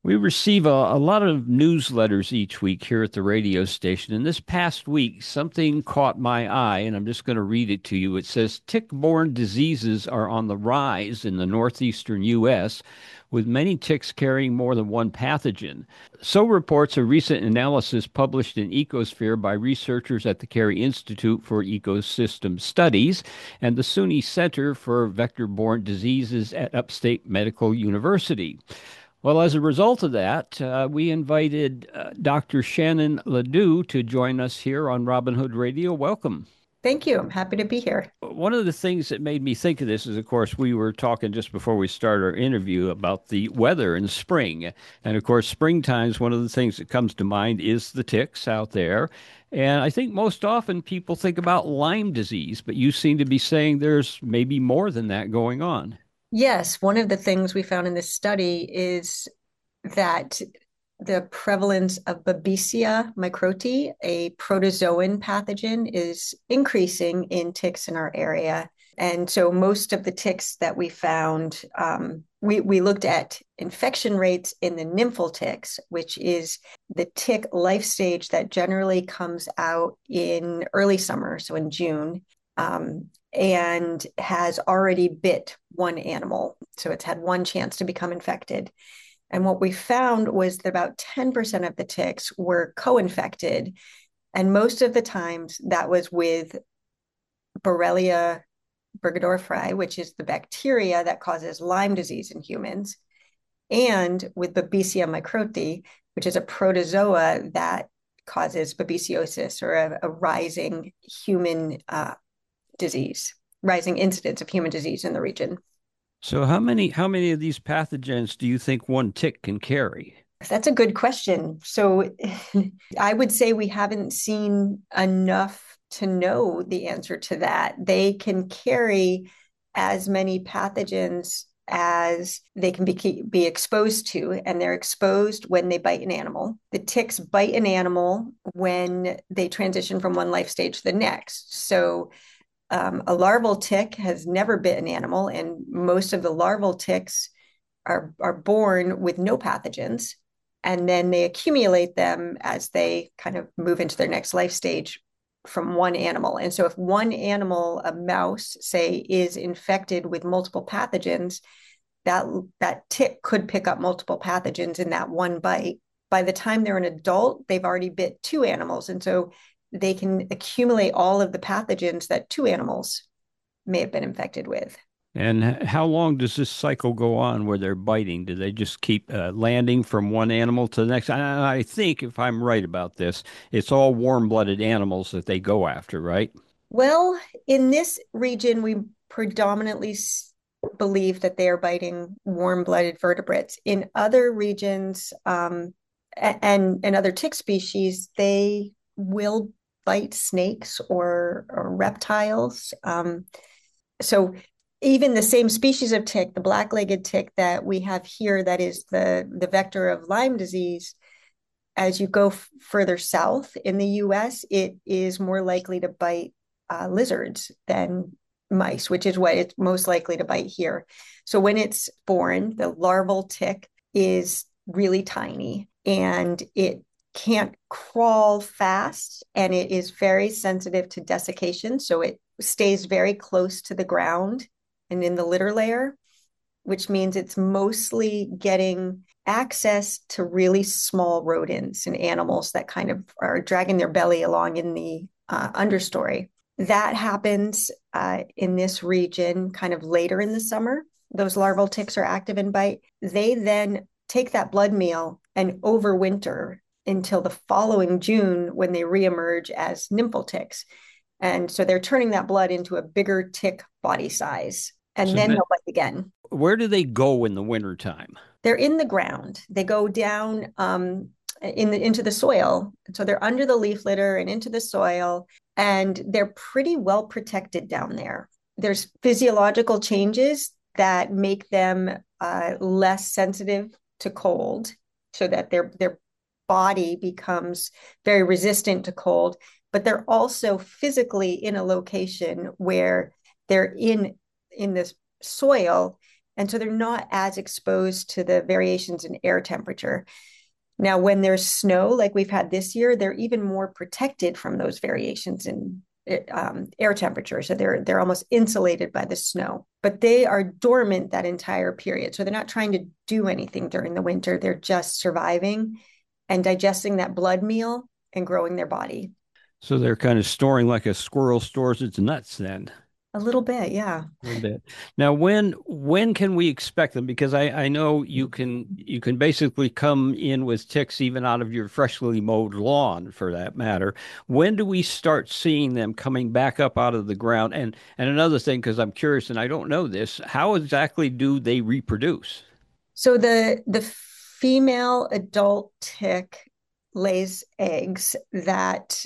We receive a lot of newsletters each week here at the radio station. And this past week, something caught my eye, and I'm just going to read it to you. It says tick-borne diseases are on the rise in the northeastern U.S., with many ticks carrying more than one pathogen. So reports a recent analysis published in Ecosphere by researchers at the Carey Institute for Ecosystem Studies and the SUNY Center for Vector-Borne Diseases at Upstate Medical University. Well, as a result of that, we invited Dr. Shannon Ledoux to join us here on Robin Hood Radio. Welcome. Thank you. I'm happy to be here. One of the things that made me think of this is, of course, we were talking just before we started our interview about the weather in spring. And of course, springtime's one of the things that comes to mind is the ticks out there. And I think most often people think about Lyme disease, but you seem to be saying there's maybe more than that going on. Yes, one of the things we found in this study is that the prevalence of Babesia microti, a protozoan pathogen, is increasing in ticks in our area. And so most of the ticks that we found, we looked at infection rates in the nymphal ticks, which is the tick life stage that generally comes out in early summer, so in June. And has already bit one animal. So it's had one chance to become infected. And what we found was that about 10% of the ticks were co-infected. And most of the times that was with Borrelia burgdorferi, which is the bacteria that causes Lyme disease in humans, and with Babesia microti, which is a protozoa that causes babesiosis, or a rising human disease, rising incidence of human disease in the region. So how many of these pathogens do you think one tick can carry? That's a good question. So I would say we haven't seen enough to know the answer to that. They can carry as many pathogens as they can be exposed to, and they're exposed when they bite an animal. The ticks bite an animal when they transition from one life stage to the next. So a larval tick has never bit an animal, and most of the larval ticks are born with no pathogens, and then they accumulate them as they kind of move into their next life stage from one animal. And so if one animal, a mouse, say, is infected with multiple pathogens, that tick could pick up multiple pathogens in that one bite. By the time they're an adult, they've already bit two animals. And so they can accumulate all of the pathogens that two animals may have been infected with. And how long does this cycle go on where they're biting? Do they just keep landing from one animal to the next? I think, if I'm right about this, it's all warm-blooded animals that they go after, right? Well, in this region, we predominantly believe that they are biting warm-blooded vertebrates. In other regions, and other tick species, they will bite snakes or reptiles. So even the same species of tick, the black-legged tick that we have here, that is the vector of Lyme disease, as you go further south in the US, it is more likely to bite lizards than mice, which is what it's most likely to bite here. So when it's born, the larval tick is really tiny, and it can't crawl fast, and it is very sensitive to desiccation. So it stays very close to the ground and in the litter layer, which means it's mostly getting access to really small rodents and animals that kind of are dragging their belly along in the understory. That happens in this region kind of later in the summer. Those larval ticks are active and bite. They then take that blood meal and overwinter until the following June, when they reemerge as nymphal ticks. And so they're turning that blood into a bigger tick body size, and So then then, they'll bite again. where do they go in the wintertime? They're in the ground. They go down into the soil. So they're under the leaf litter and into the soil, and they're pretty well protected down there. There's physiological changes that make them less sensitive to cold, so that their body becomes very resistant to cold. But they're also physically in a location where they're in the soil, And so they're not as exposed to the variations in air temperature. Now, when there's snow, like we've had this year, they're even more protected from those variations in air temperature. So they're almost insulated by the snow, but they are dormant that entire period. So they're not trying to do anything during the winter. They're just surviving and digesting that blood meal and growing their body. So they're kind of storing like a squirrel stores its nuts then. A little bit, yeah. A little bit. Now, when can we expect them? Because I know you can basically come in with ticks even out of your freshly mowed lawn, for that matter. When do we start seeing them coming back up out of the ground? And another thing, because I'm curious and I don't know this, how exactly do they reproduce? So the female adult tick lays eggs that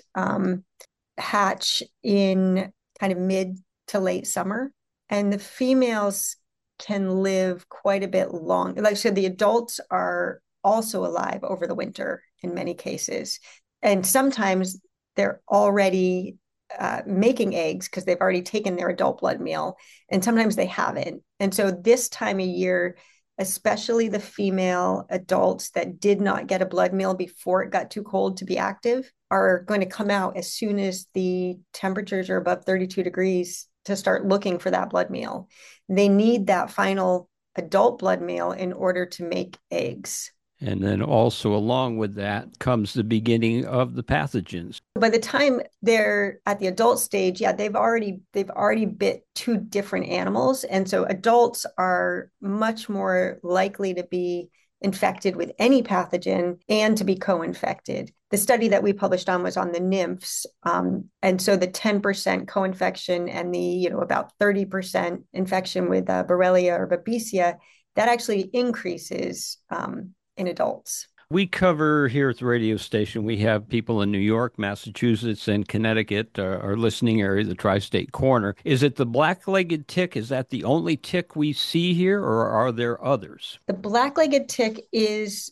hatch in kind of mid to late summer, and the females can live quite a bit long. Like I said, the adults are also alive over the winter in many cases, and sometimes they're already making eggs because they've already taken their adult blood meal, and sometimes they haven't. And so this time of year, especially the female adults that did not get a blood meal before it got too cold to be active, are going to come out as soon as the temperatures are above 32 degrees to start looking for that blood meal. They need that final adult blood meal in order to make eggs. And then also along with that comes the beginning of the pathogens. By the time they're at the adult stage, yeah, they've already bit two different animals, and so adults are much more likely to be infected with any pathogen and to be co-infected. The study that we published on was on the nymphs, and so the 10% co-infection and the about 30% infection with Borrelia or Babesia, that actually increases in adults. We cover here at the radio station, we have people in New York, Massachusetts, and Connecticut, our listening area, the tri-state corner. Is it the black-legged tick? Is that the only tick we see here, or are there others? The black-legged tick is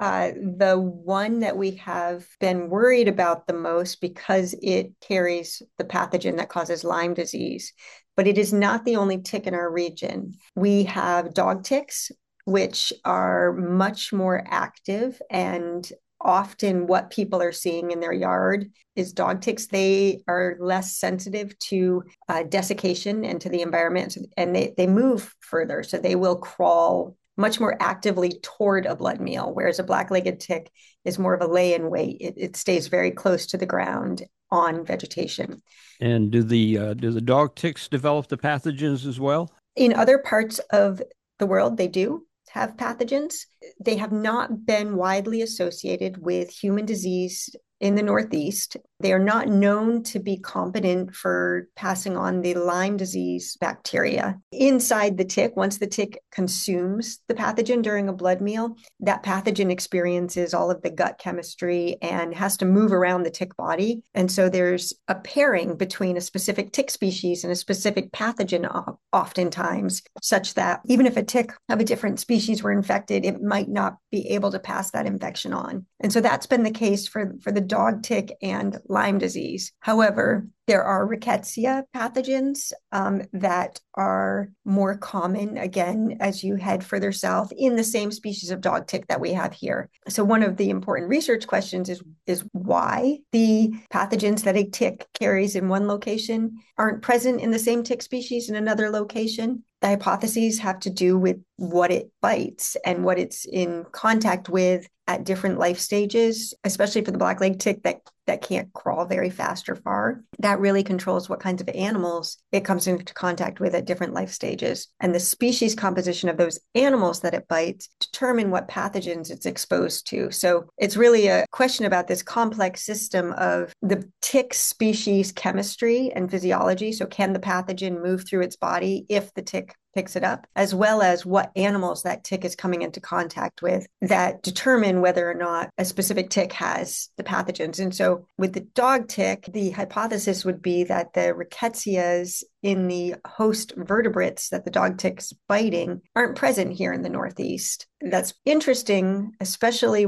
the one that we have been worried about the most because it carries the pathogen that causes Lyme disease. But it is not the only tick in our region. We have dog ticks, which are much more active, and often what people are seeing in their yard is dog ticks. They are less sensitive to desiccation and to the environment, and they move further. So they will crawl much more actively toward a blood meal, whereas a black-legged tick is more of a lay in wait. It stays very close to the ground on vegetation. And do the dog ticks develop the pathogens as well? In other parts of the world, they do have pathogens. They have not been widely associated with human disease in the Northeast. They are not known to be competent for passing on the Lyme disease bacteria inside the tick. Once the tick consumes the pathogen during a blood meal, that pathogen experiences all of the gut chemistry and has to move around the tick body. And so there's a pairing between a specific tick species and a specific pathogen oftentimes, such that even if a tick of a different species were infected, it might not be able to pass that infection on. And so that's been the case for the dog tick and Lyme disease. However, there are rickettsia pathogens that are more common, again, as you head further south in the same species of dog tick that we have here. So one of the important research questions is why the pathogens that a tick carries in one location aren't present in the same tick species in another location. The hypotheses have to do with what it bites and what it's in contact with at different life stages, especially for the black-legged tick that can't crawl very fast or far. That really controls what kinds of animals it comes into contact with at different life stages. And the species composition of those animals that it bites determine what pathogens it's exposed to. So it's really a question about this complex system of the tick species chemistry and physiology. So can the pathogen move through its body if the tick picks it up, as well as what animals that tick is coming into contact with that determine whether or not a specific tick has the pathogens. And so with the dog tick, the hypothesis would be that the rickettsias in the host vertebrates that the dog tick's biting aren't present here in the Northeast. That's interesting, especially with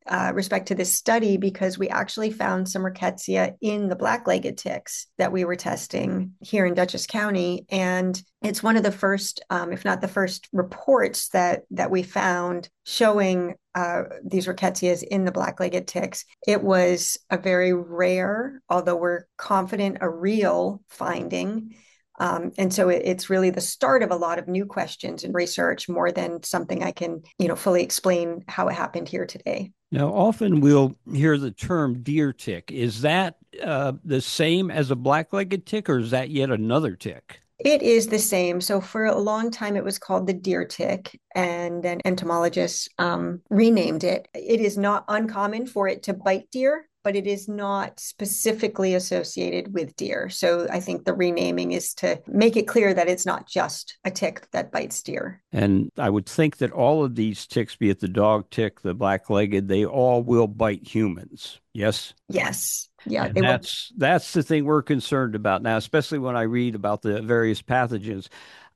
respect to this study because we actually found some rickettsia in the black-legged ticks that we were testing here in Dutchess County. And it's one of the first, if not the first, reports that we found showing these rickettsias in the black-legged ticks. It was a very rare, although we're confident a real finding. And so it's really the start of a lot of new questions and research more than something I can, fully explain how it happened here today. Now, often we'll hear the term deer tick. Is that the same as a black-legged tick, or is that yet another tick? It is the same. So for a long time, it was called the deer tick, and then entomologists renamed it. It is not uncommon for it to bite deer, but it is not specifically associated with deer. So I think the renaming is to make it clear that it's not just a tick that bites deer. And I would think that all of these ticks, be it the dog tick, the black-legged, they all will bite humans. Yes? Yes. Yeah, And they will. that's the thing we're concerned about now, especially when I read about the various pathogens.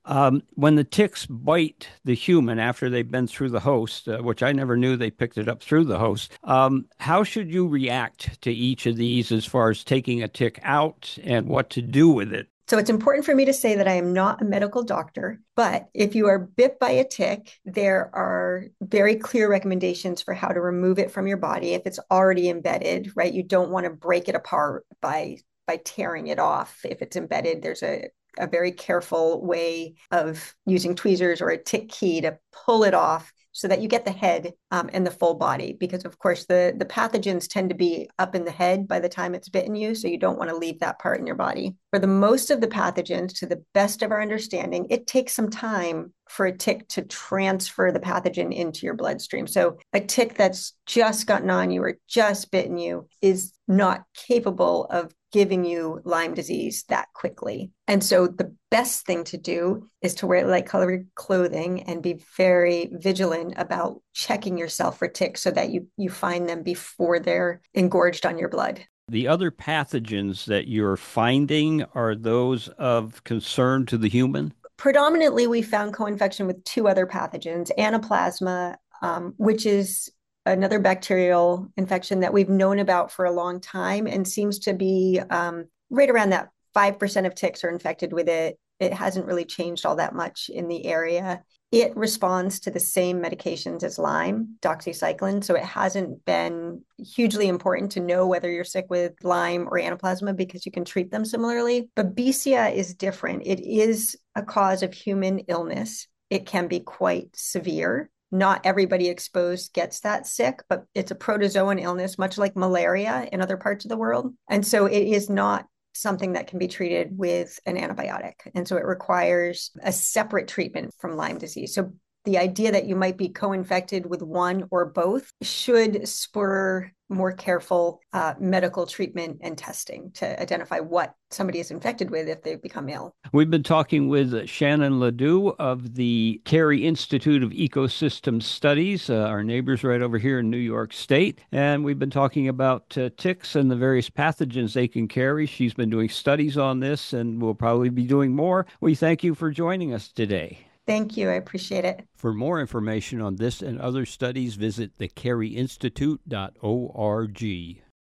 When the ticks bite the human after they've been through the host, which I never knew they picked it up through the host, how should you react to each of these as far as taking a tick out and what to do with it? So it's important for me to say that I am not a medical doctor, but if you are bit by a tick, there are very clear recommendations for how to remove it from your body if it's already embedded, right? You don't want to break it apart by tearing it off. If it's embedded, there's a very careful way of using tweezers or a tick key to pull it off so that you get the head and the full body, because of course the pathogens tend to be up in the head by the time it's bitten you, so you don't want to leave that part in your body. For the most of the pathogens, to the best of our understanding, it takes some time for a tick to transfer the pathogen into your bloodstream. So a tick that's just gotten on you or just bitten you is not capable of giving you Lyme disease that quickly. And so the best thing to do is to wear light colored clothing and be very vigilant about checking yourself for ticks so that you find them before they're engorged on your blood. The other pathogens that you're finding, are those of concern to the human? Predominantly, we found co-infection with two other pathogens, Anaplasma, which is another bacterial infection that we've known about for a long time and seems to be right around that 5% of ticks are infected with it. It hasn't really changed all that much in the area. It responds to the same medications as Lyme, doxycycline. So it hasn't been hugely important to know whether you're sick with Lyme or Anaplasma because you can treat them similarly. But Babesia is different. It is a cause of human illness. It can be quite severe. Not everybody exposed gets that sick, but it's a protozoan illness, much like malaria in other parts of the world. And so it is not something that can be treated with an antibiotic. And so it requires a separate treatment from Lyme disease. So the idea that you might be co-infected with one or both should spur more careful medical treatment and testing to identify what somebody is infected with if they've become ill. We've been talking with Shannon Ledoux of the Carey Institute of Ecosystem Studies, our neighbors right over here in New York State. And we've been talking about ticks and the various pathogens they can carry. She's been doing studies on this and will probably be doing more. We thank you for joining us today. Thank you. I appreciate it. For more information on this and other studies, visit thecareyinstitute.org.